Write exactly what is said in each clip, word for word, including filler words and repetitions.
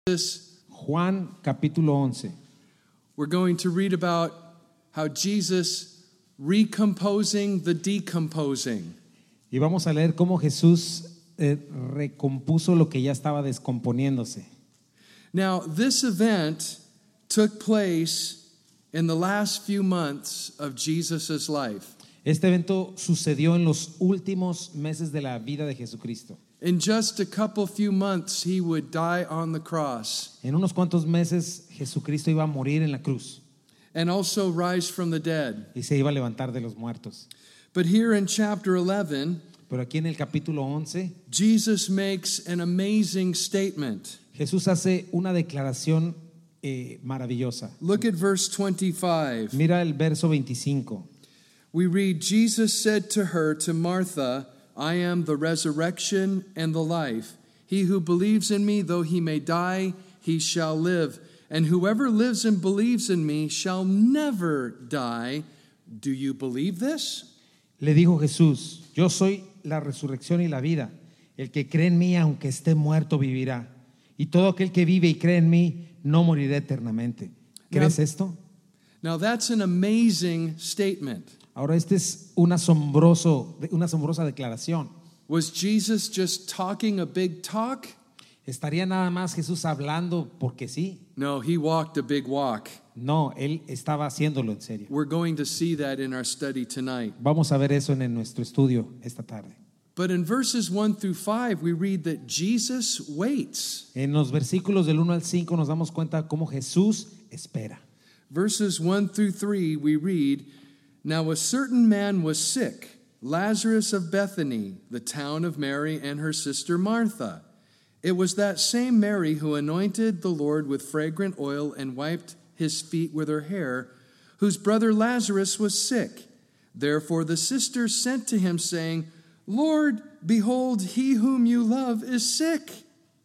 Juan capítulo once. We're going to read about how Jesus recomposing the decomposing. Y vamos a leer cómo Jesús eh, recompuso lo que ya estaba descomponiéndose. Now, this event took place in the last few months of Jesus' life. Este evento sucedió en los últimos meses de la vida de Jesucristo. In just a couple few months, he would die on the cross. En unos cuantos meses Jesucristo iba a morir en la cruz And also rise from the dead. y se iba a levantar de los muertos. But here in chapter eleven, Pero aquí en el capítulo once, Jesus makes an amazing statement. Jesús hace una declaración eh, maravillosa. Look at verse twenty-five. Mira el verso veinticinco. We read, Jesus said to her, to Martha, I am the resurrection and the life. He who believes in me, though he may die, he shall live. And whoever lives and believes in me shall never die. Do you believe this? Le dijo Jesús, yo soy la resurrección y la vida. El que cree en mí, aunque esté muerto, vivirá. Y todo aquel que vive y cree en mí, no morirá eternamente. ¿Crees Now- esto? Now that's an amazing statement. Ahora, este es un asombroso, una asombrosa declaración. Was Jesus just talking a big talk? ¿Estaría nada más Jesús hablando porque sí? No, he walked a big walk. No, él estaba haciéndolo en serio. We're going to see that in our study tonight. Vamos a ver eso en, en nuestro estudio esta tarde. But in verses one through five, we read that Jesus waits. En los versículos del uno al cinco nos damos cuenta cómo Jesús espera. Verses one through three, we read, Now a certain man was sick, Lazarus of Bethany, the town of Mary and her sister Martha. It was that same Mary who anointed the Lord with fragrant oil and wiped his feet with her hair, whose brother Lazarus was sick. Therefore the sisters sent to him, saying, Lord, behold, he whom you love is sick.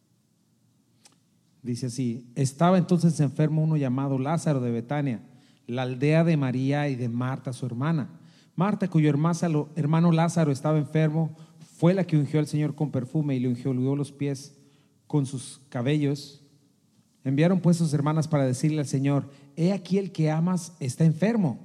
Dice así, estaba entonces enfermo uno llamado Lázaro de Betania, la aldea de María y de Marta su hermana. Marta, cuyo hermano, hermano Lázaro estaba enfermo, fue la que ungió al Señor con perfume y le ungió los pies con sus cabellos. Enviaron pues sus hermanas para decirle al Señor, he aquí el que amas está enfermo.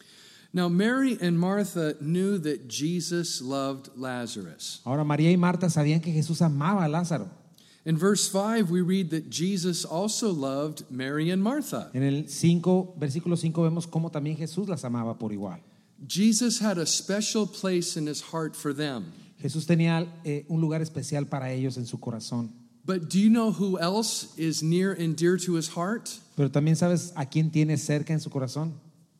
Now Mary and Martha knew that Jesus loved Lazarus. Ahora María y Marta sabían que Jesús amaba a Lázaro. In verse five, we read that Jesus also loved Mary and Martha. En el cinco, versículo cinco vemos cómo también Jesús las amaba por igual. Jesus had a special place in his heart for them. Jesús tenía eh, un lugar especial para ellos en su corazón. But do you know who else is near and dear to his heart? Pero también sabes a quién tiene cerca en su corazón.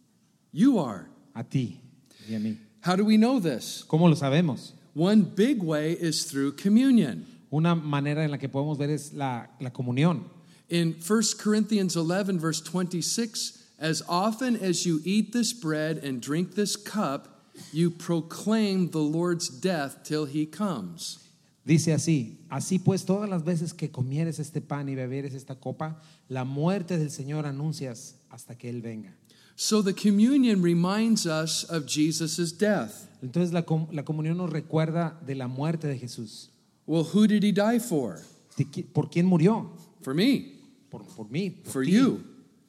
You are. A ti y a mí. How do we know this? ¿Cómo lo sabemos? One big way is through communion. Una manera en la que podemos ver es la, la comunión. In First Corinthians eleven, verse twenty-six, as often as you eat this bread and drink this cup, you proclaim the Lord's death till he comes. Dice así, así pues todas las veces que comieres este pan y beberes esta copa, la muerte del Señor anuncias hasta que Él venga. So the communion reminds us of Jesus' death. Entonces la, com- la comunión nos recuerda de la muerte de Jesús. Well, who did he die for? ¿De qui- ¿Por quién murió? For me, Por, por mí, por for ti. you.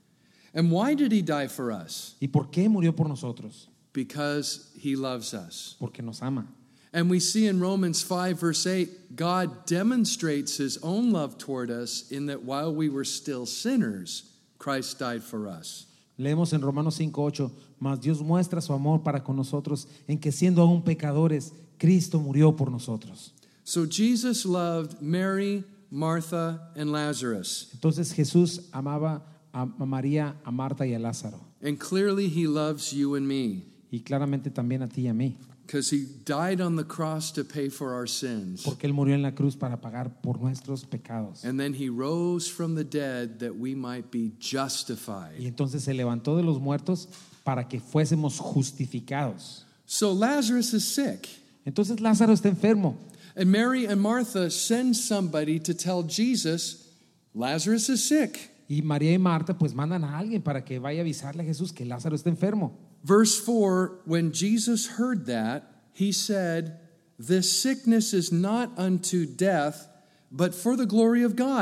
And why did he die for us? ¿Y por qué murió por nosotros? Because he loves us. Porque nos ama. And we see in Romans five, verse eight, God demonstrates his own love toward us in that while we were still sinners, Christ died for us. Leemos en Romanos cinco ocho, mas Dios muestra su amor para con nosotros en que siendo aún pecadores, Cristo murió por nosotros. So Jesus loved Mary, Martha, and Lazarus. Entonces Jesús amaba a a María, a Marta y a Lázaro. And clearly he loves you and me Y claramente también a ti y a mí. because he died on the cross to pay for our sins. Porque Él murió en la cruz para pagar por nuestros pecados. And then he rose from the dead that we might be Y justified. entonces se levantó de los muertos para que fuésemos justificados. So Lazarus is sick. Entonces Lázaro está enfermo. And Mary and Martha send somebody to tell Jesus, Lazarus is sick. Y María y Marta pues mandan a alguien para que vaya a avisarle a Jesús que Lázaro está enfermo. Verse four, when Jesus heard that, he said, This sickness is not unto death, but for the glory of God,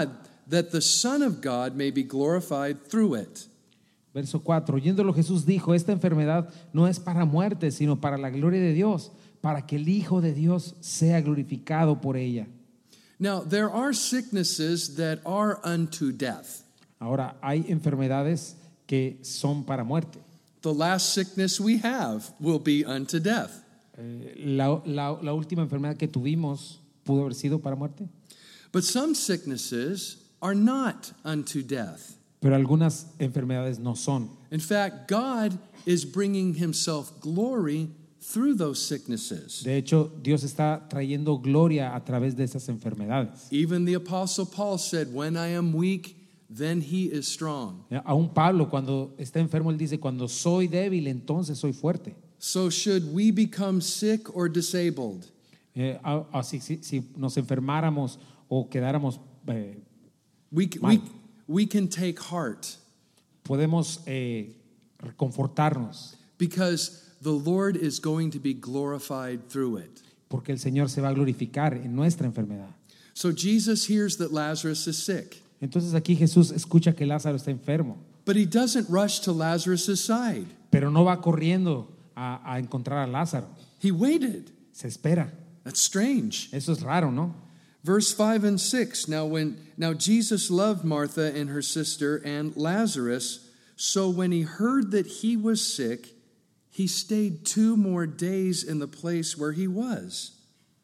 that the Son of God may be glorified through it. Verso cuatro, oyéndolo Jesús dijo, esta enfermedad no es para muerte, sino para la gloria de Dios, para que el Hijo de Dios sea glorificado por ella. Now, there are sicknesses that are unto death. Ahora, hay enfermedades que son para muerte. The last sickness we have will be unto death. Eh, la, la, la última enfermedad que tuvimos pudo haber sido para muerte, But some sicknesses are not unto death. pero algunas enfermedades no son. In fact, God is bringing himself glory through those sicknesses. De hecho, Dios está trayendo gloria a través de esas enfermedades. Even the Apostle Paul said, when I am weak, then he is strong. Eh, Aún Pablo, cuando está enfermo, él dice, cuando soy débil, entonces soy fuerte. So should we become sick or disabled? Eh, a- Así, si, si nos enfermáramos o quedáramos, eh, We, Mal. we, we can take heart podemos eh, reconfortarnos, because the Lord is going to be glorified through it. porque el Señor se va a glorificar en nuestra enfermedad. So Jesus hears that Lazarus is sick, Entonces aquí Jesús escucha que Lázaro está enfermo, but he doesn't rush to Lazarus' side. pero no va corriendo a, a encontrar a Lázaro. He waited. Se espera. That's strange. Eso es raro, ¿no? Verse five and six. Now when now Jesus loved Martha and her sister and Lazarus, so when he heard that he was sick, he stayed two more days in the place where he was.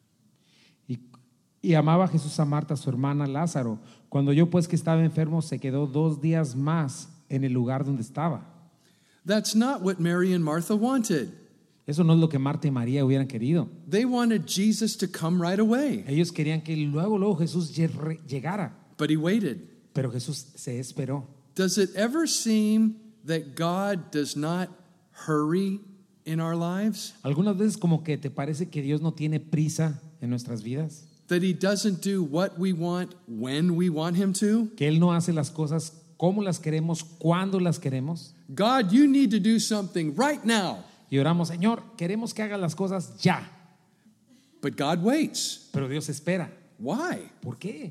Y, y amaba a Jesús a Marta, su hermana Lázaro. Cuando yo pues que estaba enfermo, se quedó dos días más en el lugar donde estaba. That's not what Mary and Martha wanted. Eso no es lo que Marta y María hubieran querido. They wanted Jesus to come right away, Ellos querían que luego, luego Jesús lle- llegara, but he waited. pero Jesús se esperó. Does it ever seem that God does not hurry in our lives? Algunas veces como que te parece que Dios no tiene prisa en nuestras vidas, That he doesn't do what we want when we want him to? que Él no hace las cosas como las queremos, cuando las queremos. God, you need to do something right now. Y oramos, Señor, queremos que haga las cosas ya, But God waits. pero Dios espera. Why? ¿Por qué?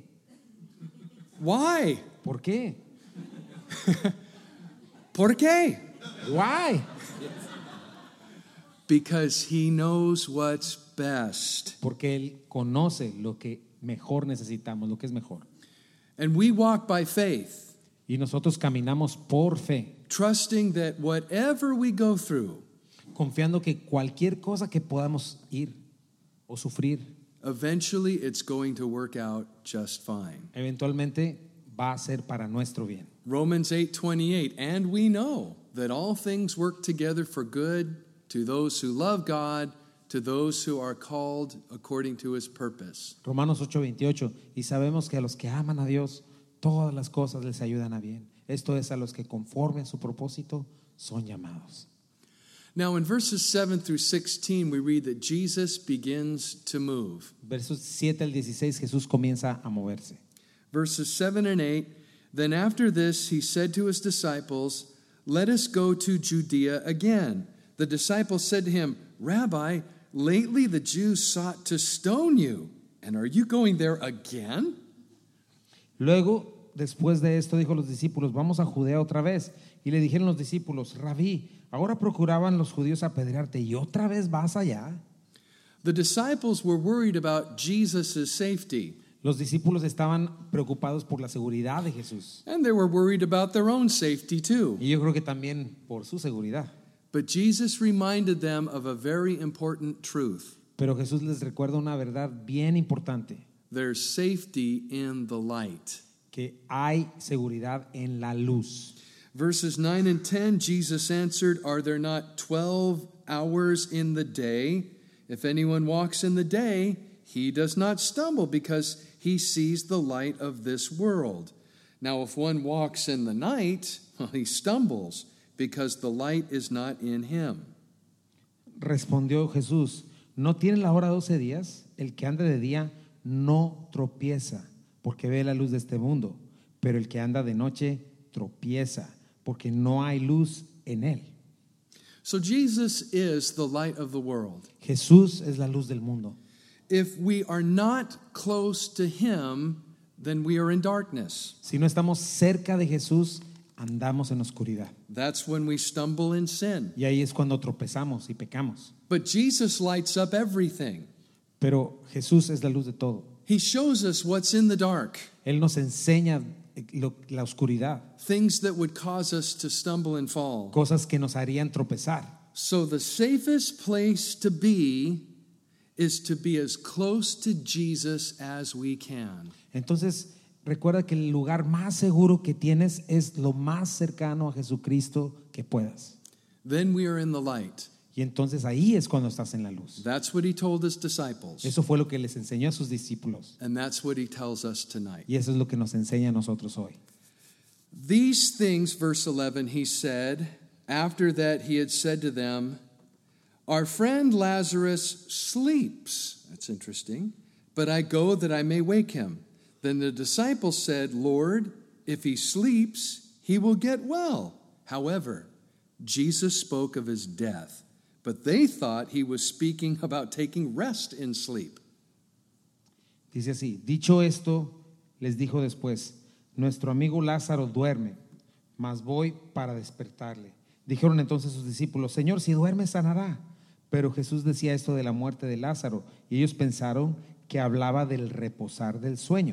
Why? ¿Por qué? ¿Por qué? Why? Because he knows what's best. Porque Él conoce lo que mejor necesitamos, lo que es mejor. And we walk by faith, Y nosotros caminamos por fe, trusting that whatever we go through, confiando que cualquier cosa que podamos ir o sufrir, eventually it's going to work out just fine. eventualmente va a ser para nuestro bien. Romans eight twenty-eight, and we know that all things work together for good to those who love God, to those who are called according to his purpose. Romanos ocho veintiocho, y sabemos que a los que aman a Dios, todas las cosas les ayudan a bien. Esto es a los que conforme a su propósito son llamados. Now in verses seven through sixteen, we read that Jesus begins to move. Versos siete al dieciséis, Jesús comienza a moverse. Verses seven and eight, then after this he said to his disciples, let us go to Judea again. The disciples said to him, Rabbi, lately the Jews sought to stone you, and are you going there again? Luego, después de esto, dijo a los discípulos, vamos a Judea otra vez. Y le dijeron los discípulos, Rabí, ahora procuraban los judíos apedrearte y otra vez vas allá. The disciples were worried about Jesus' safety, Los discípulos estaban preocupados por la seguridad de Jesús. and they were worried about their own safety too. Y yo creo que también por su seguridad. But Jesus reminded them of a very important truth. Pero Jesús les recuerda una verdad bien importante, There's safety in the light. que hay seguridad en la luz. Verses nine and ten, Jesus answered, are there not twelve hours in the day? If anyone walks in the day, he does not stumble because he sees the light of this world. Now, if one walks in the night, well, he stumbles because the light is not in him. Respondió Jesús, ¿no tiene la hora doce días? El que anda de día no tropieza, porque ve la luz de este mundo, pero el que anda de noche tropieza, porque no hay luz en él. So Jesus is the light of the world. Jesús es la luz del mundo. If we are not close to him, then we are in darkness. Si no estamos cerca de Jesús, andamos en oscuridad. That's when we stumble in sin. Y ahí es cuando tropezamos y pecamos. But Jesus lights up everything. Pero Jesús es la luz de todo. He shows us what's in the dark, Él nos enseña lo- la oscuridad, things that would cause us to stumble and fall. cosas que nos harían tropezar. So the safest place to be is to be as close to Jesus as we can. Entonces, recuerda que el lugar más seguro que tienes es lo más cercano a Jesucristo que puedas. Then we are in the light. Y entonces ahí es cuando estás en la luz. That's what he told his disciples. Eso fue lo que les enseñó a sus discípulos. And that's what he tells us tonight. Y eso es lo que nos enseña a nosotros hoy. These things, verse eleven, he said, after that he had said to them, our friend Lazarus sleeps. That's interesting. But I go that I may wake him. Then the disciples said, Lord, if he sleeps, he will get well. However, Jesus spoke of his death, but they thought he was speaking about taking rest in sleep. Dice así, dicho esto, les dijo después, nuestro amigo Lázaro duerme, mas voy para despertarle. Dijeron entonces sus discípulos, Señor, si duerme sanará. Pero Jesús decía esto de la muerte de Lázaro, y ellos pensaron que hablaba del reposar del sueño.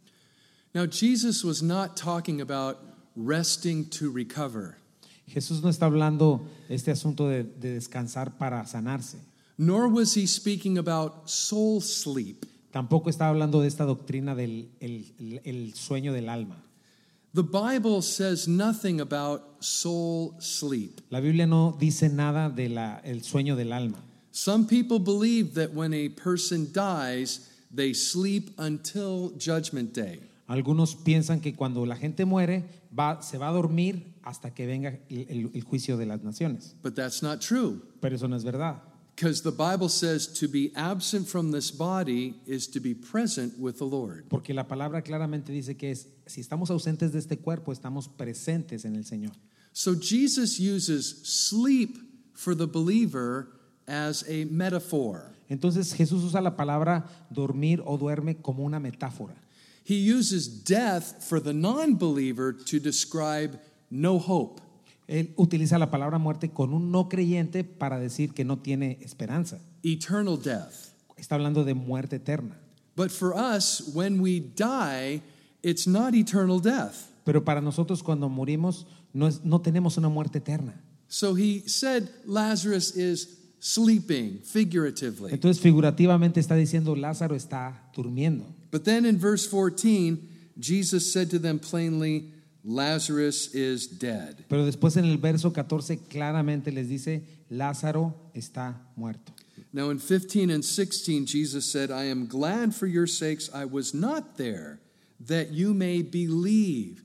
Now, Jesus was not talking about resting to recover, Jesús no está hablando este asunto de, de descansar para sanarse. nor was he speaking about soul sleep. Tampoco está hablando de esta doctrina del el, el- el sueño del alma. The Bible says nothing about soul sleep. La Biblia no dice nada del el sueño del alma. Some people believe that when a person dies, they sleep until Judgment Day. Algunos piensan que cuando la gente muere va, se va a dormir hasta que venga el, el- el juicio de las naciones. But that's not true, Pero eso no es verdad. because the Bible says to be absent from this body is to be present with the Lord. Porque la palabra claramente dice que es, si estamos ausentes de este cuerpo, estamos presentes en el Señor. So Jesus uses sleep for the believer as a metaphor. Entonces Jesús usa la palabra dormir o duerme como una metáfora. He uses death for the non-believer to describe no hope. Él utiliza la palabra muerte con un no creyente para decir que no tiene esperanza. Eternal death. Está hablando de muerte eterna. But for us, when we die, it's not eternal death. Pero para nosotros cuando morimos no, es- no tenemos una muerte eterna. So he said Lazarus is sleeping, figuratively. Entonces figurativamente está diciendo Lázaro está durmiendo. But then in verse fourteen, Jesus said to them plainly, Lazarus is dead. Pero después en el verso catorce claramente les dice Lázaro está muerto. Now in fifteen and sixteen, Jesus said, I am glad for your sakes I was not there, that you may believe.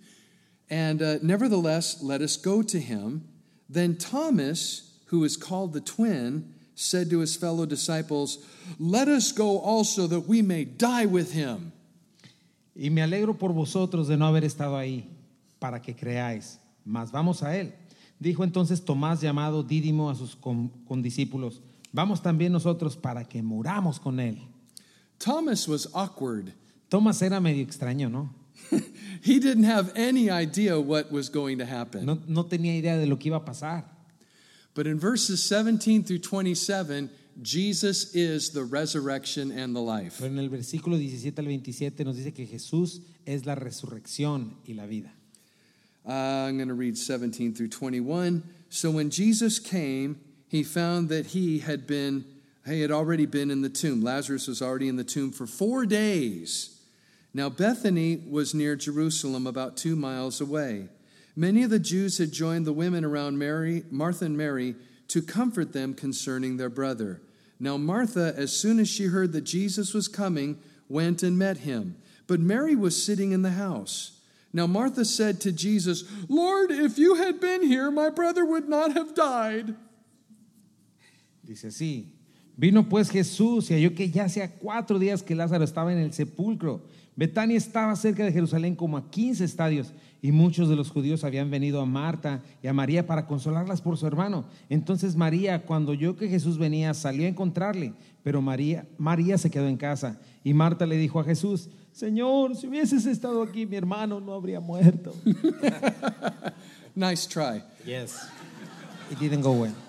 And uh, nevertheless, let us go to him. Then Thomas, who is called the twin, said to his fellow disciples, let us go also that we may die with him. Y me alegro por vosotros de no haber estado ahí, para que creáis, mas vamos a él. Dijo entonces Tomás, llamado Dídimo, a sus con- condiscípulos, vamos también nosotros para que muramos con él. Thomas was awkward. Tomás era medio extraño, ¿no? He didn't have any idea what was going to happen. No, no tenía idea de lo que iba a pasar. But in verses seventeen through twenty-seven, Jesus is the resurrection and the life. Pero en el versículo diecisiete al veintisiete nos dice que Jesús es la resurrección y la vida. Uh, I'm going to read seventeen through twenty-one. So when Jesus came, he found that he had been, he had already been in the tomb. Lazarus was already in the tomb for four days. Now Bethany was near Jerusalem, about two miles away. Many of the Jews had joined the women around Mary, Martha and Mary, to comfort them concerning their brother. Now Martha, as soon as she heard that Jesus was coming, went and met him. But Mary was sitting in the house. Now Martha said to Jesus, Lord, if you had been here, my brother would not have died. Dice así, vino pues Jesús y halló que ya hacía cuatro días que Lázaro estaba en el sepulcro. Betania estaba cerca de Jerusalén como a quince estadios, y muchos de los judíos habían venido a Marta y a María para consolarlas por su hermano. Entonces María, cuando oyó que Jesús venía, salió a encontrarle, pero María, María se quedó en casa. Y Marta le dijo a Jesús, Señor, si hubieses estado aquí, mi hermano no habría muerto. Nice try. Yes. It didn't go well.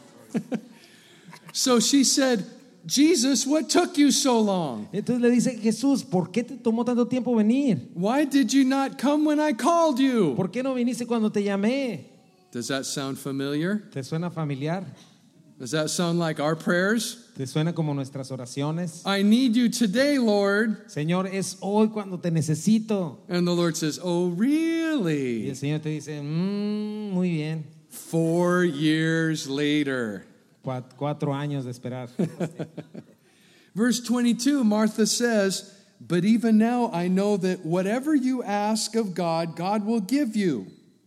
So she said, Jesus, what took you so long? Entonces le dice, Jesús, ¿por qué te tomó tanto tiempo venir? Why did you not come when I called you? ¿Por qué no viniste cuando te llamé? Does that sound familiar? ¿Te suena familiar? Does that sound like our prayers? ¿Te suena como nuestras oraciones? I need you today, Lord. Señor, es hoy cuando te necesito. And the Lord says, oh, Y really? el Señor te dice, mmm, muy bien. Four years later. Cuat- cuatro años de esperar. Verse twenty-two, Martha says, but even now I know that whatever you ask of God, God will give you.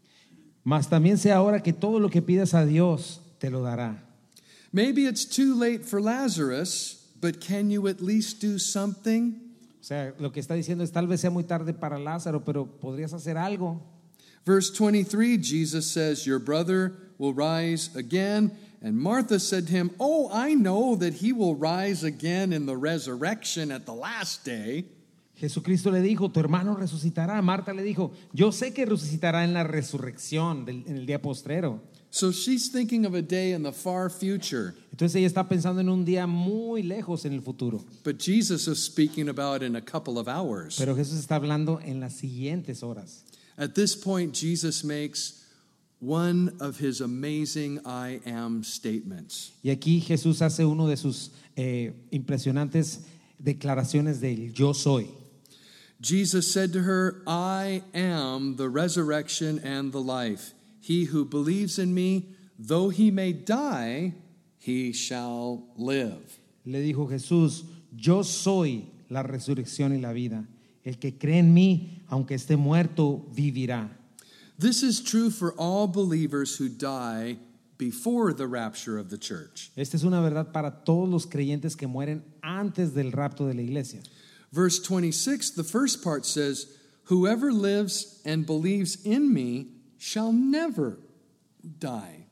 Mas también sé ahora que todo lo que pidas a Dios te lo dará. Maybe it's too late for Lazarus, but can you at least do something? O sea, lo que está diciendo es tal vez sea muy tarde para Lázaro, pero podrías hacer algo. Verse twenty-three, Jesus says, your brother will rise again. And Martha said to him, oh, I know that he will rise again in the resurrection at the last day. Jesucristo le dijo, tu hermano resucitará. Marta le dijo, yo sé que resucitará en la resurrección, del, en el día postrero. So she's thinking of a day in the far future. Entonces ella está pensando en un día muy lejos en el futuro. But Jesus is speaking about in a couple of hours. Pero Jesús está hablando en las siguientes horas. At this point, Jesus makes one of his amazing I am statements. Y aquí Jesús hace uno de sus eh, impresionantes declaraciones del yo soy. Jesus said to her, I am the resurrection and the life. He who believes in me, though he may die, he shall live. Le dijo Jesús, yo soy la resurrección y la vida. El que cree en mí, aunque esté muerto, vivirá. This is true for all believers who die before the rapture of the church. Esta es una verdad para todos los creyentes que mueren antes del rapto de la iglesia. Verse twenty-six, the first part says, whoever lives and believes in me shall never die.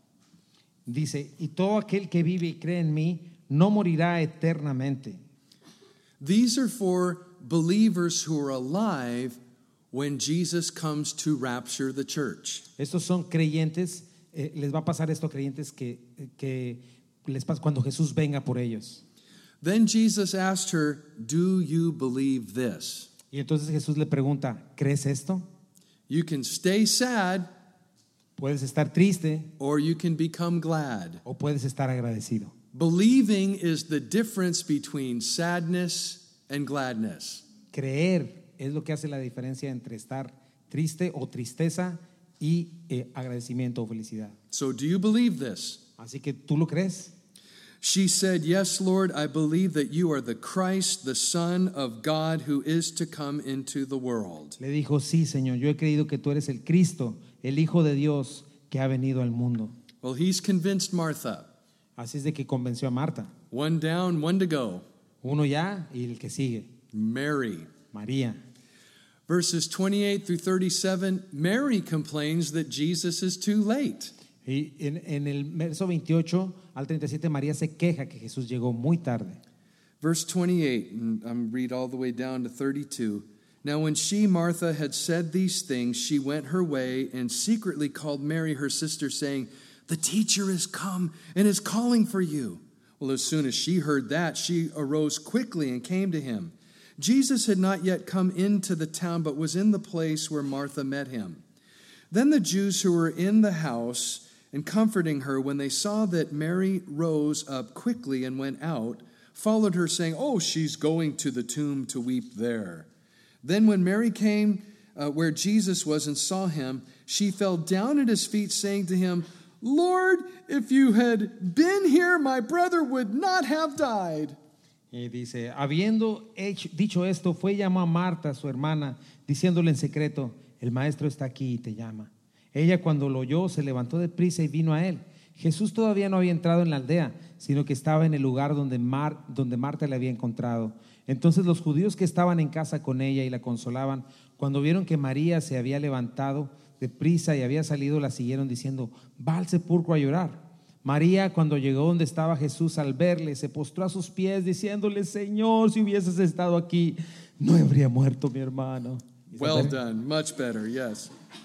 Dice, y todo aquel que vive y cree en mí no morirá eternamente. These are for believers who are alive when Jesus comes to rapture the church. Estos son creyentes, eh, les va a pasar esto a creyentes que, que les pasa cuando Jesús venga por ellos. Then Jesus asked her, do you believe this? Y entonces Jesús le pregunta, ¿crees esto? You can stay sad Puedes estar triste or you can become glad. o puedes estar agradecido. Believing is the difference between sadness and gladness. Creer es lo que hace la diferencia entre estar triste o tristeza y eh, agradecimiento o felicidad. So do you believe this? Así que tú lo crees. She said, yes, Lord, I believe that you are the Christ, the Son of God, who is to come into the world. Le dijo, sí, Señor, yo he creído que tú eres el Cristo, el Hijo de Dios que ha venido al mundo. Well, he's convinced Martha. Así es de que convenció a Marta. One down, one to go. Uno ya y el que sigue, Mary. María. Verses twenty-eight through thirty-seven, Mary complains that Jesus is too late. Y en, en el verso veintiocho al treinta y siete, María se queja que Jesús llegó muy tarde. Verse twenty-eight, and I'm read all the way down to thirty-two. Now when she, Martha, had said these things, she went her way and secretly called Mary, her sister, saying, the teacher is come and is calling for you. Well, as soon as she heard that, she arose quickly and came to him. Jesus had not yet come into the town, but was in the place where Martha met him. Then the Jews who were in the house and comforting her, when they saw that Mary rose up quickly and went out, followed her, saying, oh, she's going to the tomb to weep there. Then when Mary came uh, where Jesus was and saw him, she fell down at his feet, saying to him, Lord, if you had been here, my brother would not have died. Y dice, habiendo hecho, dicho esto, fue y llamó a Marta, su hermana, diciéndole en secreto, el maestro está aquí y te llama. Ella cuando lo oyó se levantó de prisa y vino a él. Jesús todavía no había entrado en la aldea, sino que estaba en el lugar donde, Mar, donde Marta le había encontrado. Entonces los judíos que estaban en casa con ella y la consolaban, cuando vieron que María se había levantado de prisa y había salido, la siguieron diciendo, va al sepulcro a llorar. María, cuando llegó donde estaba Jesús, al verle, se postró a sus pies diciéndole, Señor, si hubieses estado aquí, no habría muerto mi hermano. Well done. Much better, yes.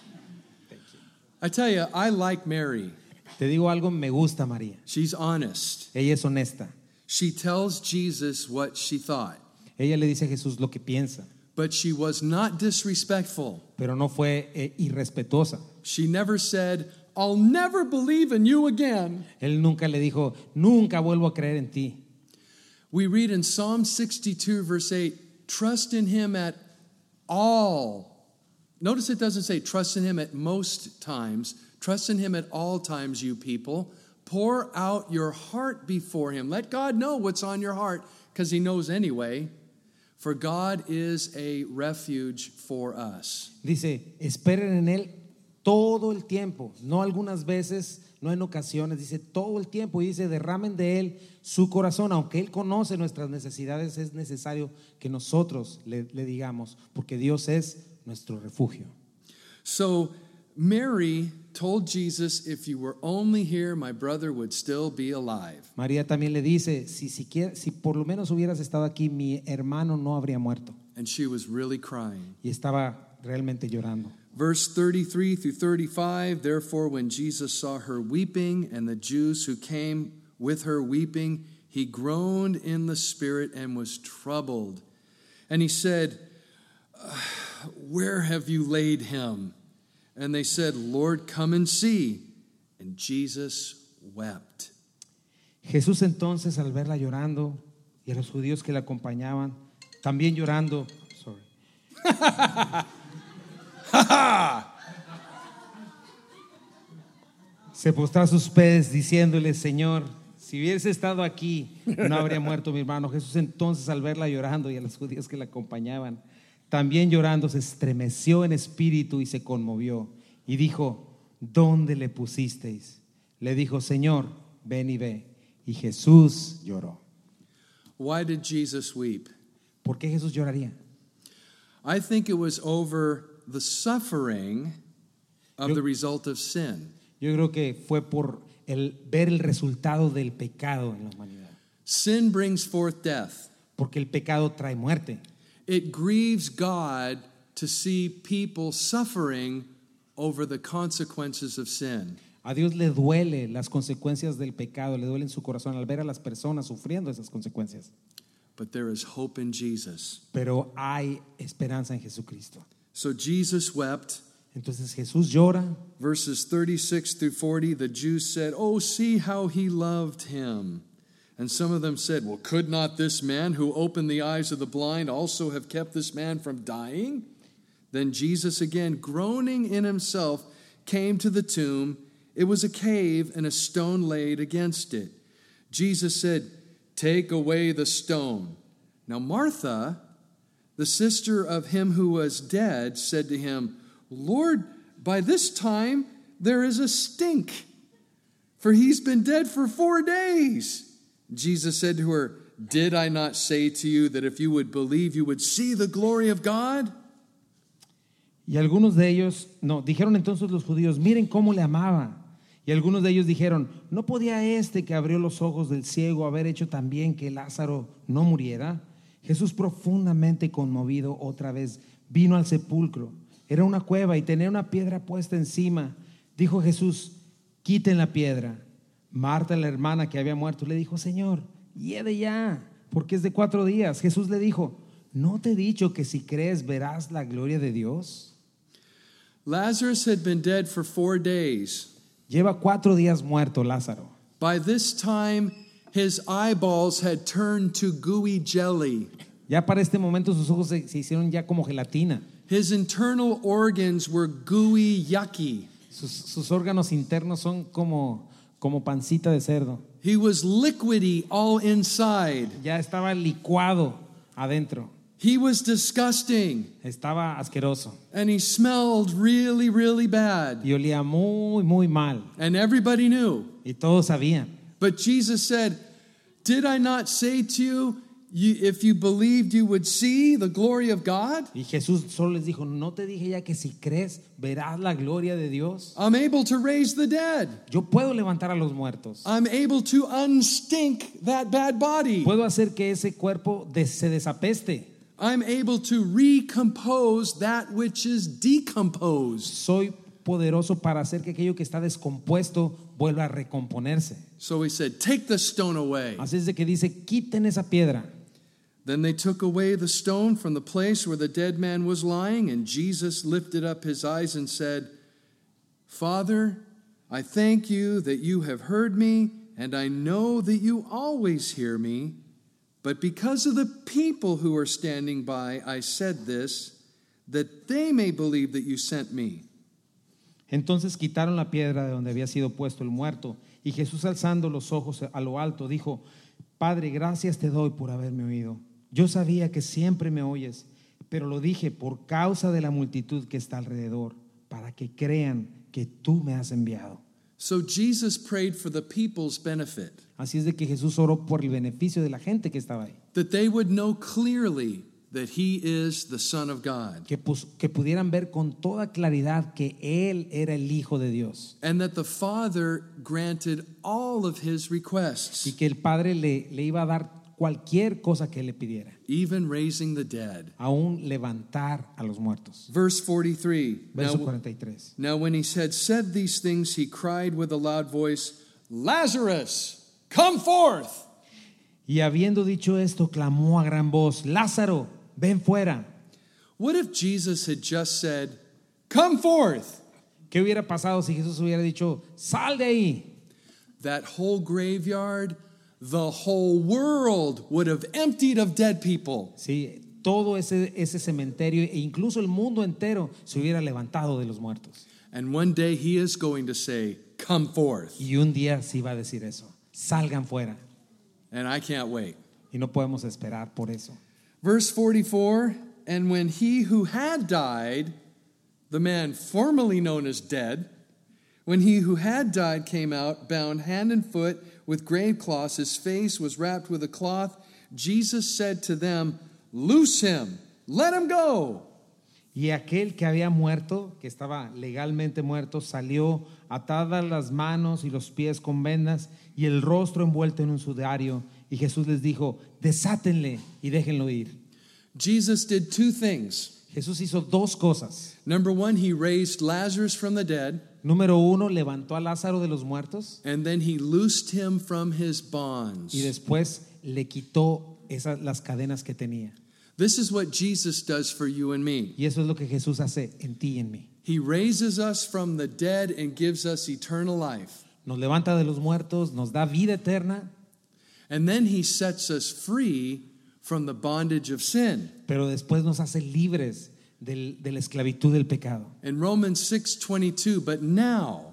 I tell you, I like Mary. Te digo algo, me gusta María. She's honest. Ella es honesta. She tells Jesus what she thought, Ella le dice a Jesús lo que piensa, but she was not disrespectful. pero no fue eh, irrespetuosa. She never said, I'll never believe in you again. Él nunca le dijo, nunca vuelvo a creer en ti. We read in Psalm sixty-two, verse eight, trust in him at all. Notice it doesn't say trust in him at most times. Trust in him at all times, you people. Pour out your heart before him. Let God know what's on your heart, because he knows anyway. For God is a refuge for us. Dice, esperen en él todo el tiempo, no algunas veces, no en ocasiones, dice todo el tiempo, y dice, derramen de él su corazón, aunque él conoce nuestras necesidades, es necesario que nosotros le, le digamos, porque Dios es nuestro refugio. So Mary told Jesus, if you were only here, my brother would still be alive. María también le dice, si, siquiera, si por lo menos hubieras estado aquí, mi hermano no habría muerto. And she was really crying. Y estaba realmente llorando. Verse thirty-three through thirty-five, therefore when Jesus saw her weeping and the Jews who came with her weeping, he groaned in the spirit and was troubled. And he said, where have you laid him? And they said, Lord, come and see. And Jesus wept. Jesús entonces, al verla llorando y a los judíos que la acompañaban, también llorando, sorry. Se postró a sus pies diciéndole, Señor, si hubiese estado aquí, no habría muerto mi hermano. Jesús entonces, al verla llorando y a los judíos que la acompañaban, también llorando, se estremeció en espíritu y se conmovió. Y dijo, ¿dónde le pusisteis? Le dijo, Señor, ven y ve. Y Jesús lloró. Why did Jesus weep? ¿Por qué Jesús lloraría? I think it was over the suffering of Yo- the result of sin. Yo creo que fue por el ver el resultado del pecado en la humanidad. Sin brings forth death. Porque el pecado trae muerte. It grieves God to see people suffering over the consequences of sin. A Dios le duele las consecuencias del pecado, le duele en su corazón al ver a las personas sufriendo esas consecuencias. But there is hope in Jesus. Pero hay esperanza en Jesucristo. So Jesus wept. Entonces Jesús llora. Verses thirty-six through forty, the Jews said, oh, see how he loved him. And some of them said, well, could not this man who opened the eyes of the blind also have kept this man from dying? Then Jesus, again groaning in himself, came to the tomb. It was a cave, and a stone laid against it. Jesus said, take away the stone. Now Martha, the sister of him who was dead, said to him, Lord, by this time there is a stink, for he's been dead for four days. Jesus said to her, did I not say to you that if you would believe, you would see the glory of God? Y algunos de ellos, no, dijeron entonces los judíos, miren cómo le amaba. Y algunos de ellos dijeron, ¿no podía este que abrió los ojos del ciego haber hecho también que Lázaro no muriera? Jesús, profundamente conmovido, otra vez vino al sepulcro. Era una cueva y tenía una piedra puesta encima. Dijo Jesús, quiten la piedra. Marta, la hermana que había muerto, le dijo, Señor, hiede ya, porque es de cuatro días. Jesús le dijo, ¿no te he dicho que si crees verás la gloria de Dios? Lazarus had been dead for four days. Lleva cuatro días muerto Lázaro. By this time, his eyeballs had turned to gooey jelly. Ya para este momento sus ojos se, se hicieron ya como gelatina. His internal organs were gooey, yucky. Sus, sus órganos internos son como, como pancita de cerdo. He was liquidy all inside. Ya estaba licuado adentro. He was disgusting. Estaba asqueroso. And he smelled really, really bad. Y olía muy, muy mal. And everybody knew. Y todos sabían. But Jesus said, did I not say to you, you, if you believed you would see the glory of God? Y Jesús solo les dijo, ¿no te dije ya que si crees verás la gloria de Dios? I'm able to raise the dead. Yo puedo levantar a los muertos. I'm able to unstink that bad body. Puedo hacer que ese cuerpo des- se desapeste. I'm able to recompose that which is decomposed. Soy poderoso para hacer que aquello que está descompuesto vuelva a recomponerse. So he said, take the stone away. Así es de que dice, quiten esa piedra. Then they took away the stone from the place where the dead man was lying, and Jesus lifted up his eyes and said, Father, I thank you that you have heard me, and I know that you always hear me. But because of the people who are standing by, I said this, that they may believe that you sent me. Entonces quitaron la piedra de donde había sido puesto el muerto, y Jesús, alzando los ojos a lo alto, dijo, Padre, gracias te doy por haberme oído. Yo sabía que siempre me oyes, pero lo dije por causa de la multitud que está alrededor, para que crean que tú me has enviado. So Jesus prayed for the people's benefit, Así es de que Jesús oró por el beneficio de la gente que estaba ahí, that they would know clearly that he is the Son of God, que, pus- que pudieran ver con toda claridad que Él era el Hijo de Dios, and that the Father granted all of his requests, y que el Padre le, le iba a dar cualquier cosa que Él le pidiera, even raising the dead. aún levantar a los muertos. Verse forty-three. Verso Now, cuarenta y tres. now when he had said these things, he cried with a loud voice, Lazarus, come forth. Y habiendo dicho esto, clamó a gran voz, Lázaro, ven fuera. What if Jesus had just said, come forth? ¿Qué hubiera pasado si Jesús hubiera dicho, sal de ahí? That whole graveyard, the whole world would have emptied of dead people. Sí, todo ese, ese cementerio e incluso el mundo entero se hubiera levantado de los muertos. And one day he is going to say, come forth. Y un día sí va a decir eso, salgan fuera. And I can't wait. Y no podemos esperar por eso. Verse forty-four, and when he who had died, the man formerly known as dead, when he who had died came out, bound hand and foot with grave cloths, his face was wrapped with a cloth, Jesus said to them, loose him, let him go. Y aquel que había muerto, que estaba legalmente muerto, salió atadas las manos y los pies con vendas y el rostro envuelto en un sudario. Y Jesús les dijo, desátenle y déjenlo ir. Jesus did two things. Jesús hizo dos cosas. Number one, he raised Lazarus from the dead, Número uno, levantó a Lázaro de los muertos and then he loosed him from his bonds. y después le quitó esas, las cadenas que tenía. This is what Jesus does for you and me. Y eso es lo que Jesús hace en ti y en mí. He raises us from the dead and gives us eternal life. Nos levanta de los muertos, nos da vida eterna, And then he sets us free from the bondage of sin. pero después nos hace libres del- de la esclavitud del pecado. In Romans six twenty-two, but now,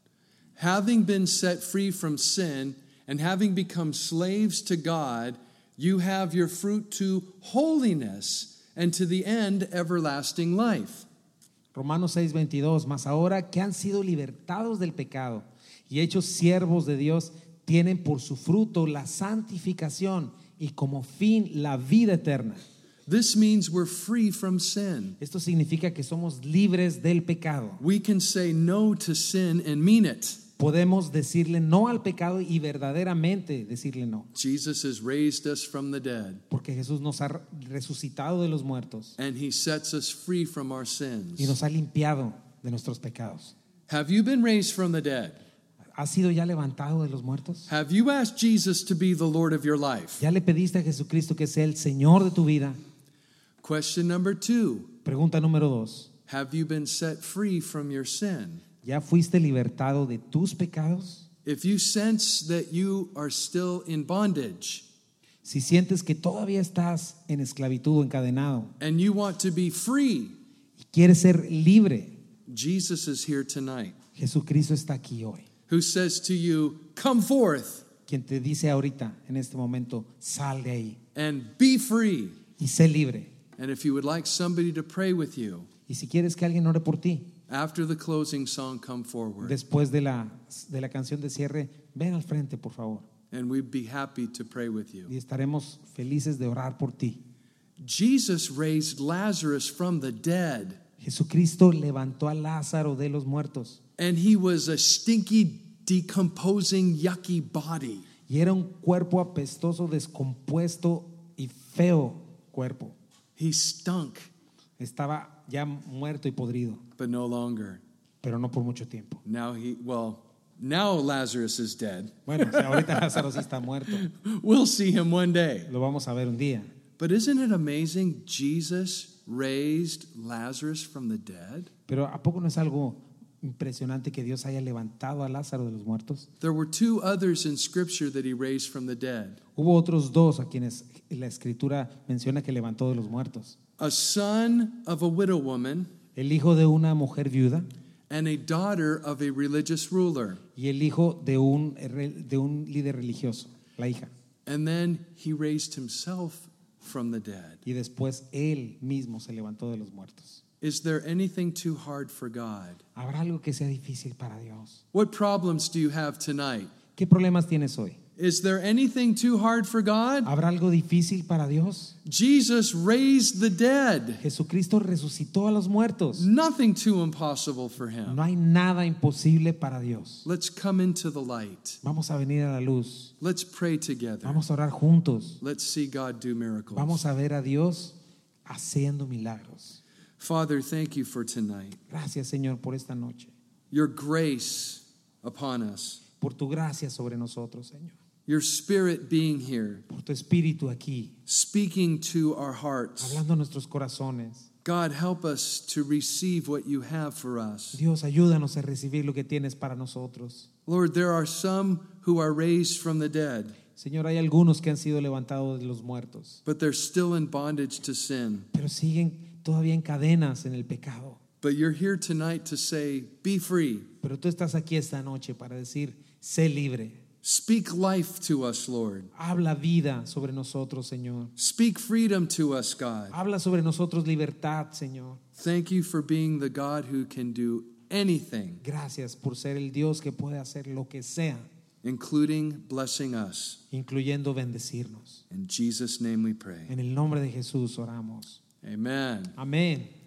having been set free from sin and having become slaves to God, you have your fruit to holiness and to the end everlasting life. Romanos seis veintidós, mas ahora que han sido libertados del pecado y hechos siervos de Dios, tienen por su fruto la santificación y como fin la vida eterna. This means we're free from sin. Esto significa que somos libres del pecado. We can say no to sin and mean it. Podemos decirle no al pecado y verdaderamente decirle no, Jesus has raised us from the dead, porque Jesús nos ha resucitado de los muertos and he sets us free from our y sins. nos ha limpiado de nuestros pecados. Have you been raised from the dead? ¿Has sido ya levantado de los muertos? Have you asked Jesus to be the Lord of your life? ¿Ya le pediste a Jesucristo que sea el Señor de tu vida? Question number two, Pregunta número dos. have you been set free from your sin? ¿Ya fuiste libertado de tus pecados? If you sense that you are still in bondage Si sientes que todavía estás en esclavitud o encadenado and you want to be free, y quieres ser libre, Jesus is here tonight, Jesucristo está aquí hoy, who says to you, come forth quien te dice ahorita, en este momento, sal de ahí and be free. y sé libre. And if you would like somebody to pray with you, Y si quieres que alguien ore por ti, after the closing song, come forward. después de la, de la canción de cierre, ven al frente, por favor, And we'd be happy to pray with you. y estaremos felices de orar por ti. Jesus raised Lazarus from the dead, Jesucristo levantó a Lázaro de los muertos and he was a stinky, decomposing, yucky body. y era un cuerpo apestoso, descompuesto y feo cuerpo. He stunk, Estaba ya muerto y podrido, but no longer. pero no por mucho tiempo. Now he, well, now Lazarus is dead. Bueno, o sea, ahorita Lázaro sí está muerto. We'll see him one day. Lo vamos a ver un día. But isn't it amazing? Jesus raised Lazarus from the dead. Pero ¿a poco no es algo impresionante que Dios haya levantado a Lázaro de los muertos? There were two others in Scripture that he raised from the dead. Hubo otros dos a quienes la Escritura menciona que levantó de los muertos. A son of a widow woman El hijo de una mujer viuda and a daughter of a religious ruler. y el hijo de un, de un líder religioso, la hija. And then he raised himself from the dead. Y después él mismo se levantó de los muertos. Is there anything too hard for God? ¿Habrá algo que sea difícil para Dios? What problems do you have tonight? ¿Qué problemas tienes hoy? Is there anything too hard for God? ¿Habrá algo difícil para Dios? Jesus raised the dead. Jesucristo resucitó a los muertos. Nothing too impossible for him. No hay nada imposible para Dios. Let's come into the light. Vamos a venir a la luz. Let's pray together. Vamos a orar juntos. Let's see God do miracles. Vamos a ver a Dios haciendo milagros. Father, thank you for tonight. Gracias, Señor, por esta noche. Your grace upon us. Por tu gracia sobre nosotros, Señor. Your spirit being here, Por tu espíritu aquí, speaking to our hearts. hablando a nuestros corazones. God, help us to receive what you have for us. Dios, ayúdanos a recibir lo que tienes para nosotros. Lord, there are some who are raised from the dead, Señor, hay algunos que han sido levantados de los muertos, but they're still in bondage to sin. pero siguen todavía en cadenas en el pecado. But you're here tonight to say, be free. Pero tú estás aquí esta noche para decir, sé libre. Speak life to us, Lord. Habla vida sobre nosotros, Señor. Speak freedom to us, God. Habla sobre nosotros libertad, Señor. Thank you for being the God who can do anything, Gracias por ser el Dios que puede hacer lo que sea, including blessing us. incluyendo bendecirnos. In Jesus' name we pray. En el nombre de Jesús oramos. Amen. Amén.